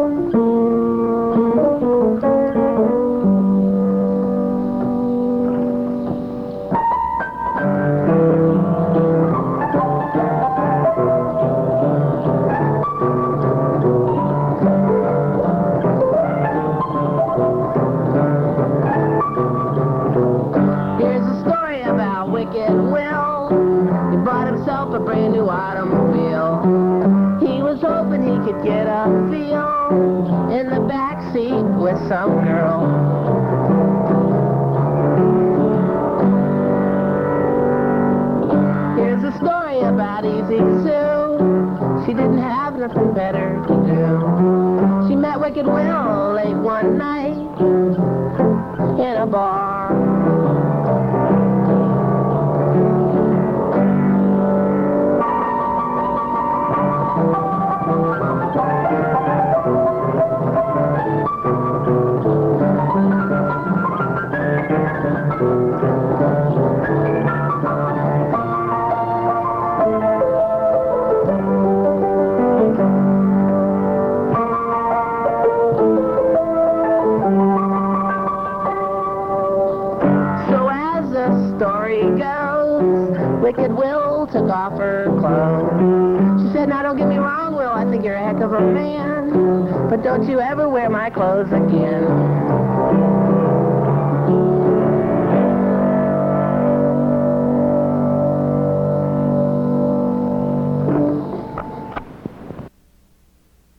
Wicked Will, he bought himself a brand new automobile. He was hoping he could get a feel in the back seat with some girl. Here's a story about Easy Sue. She didn't have nothing better to do. She met Wicked Will late one night in a bar. Story goes, Wicked Will took off her clothes. She said, now don't get me wrong, Will, I think you're a heck of a man, but don't you ever wear my clothes again.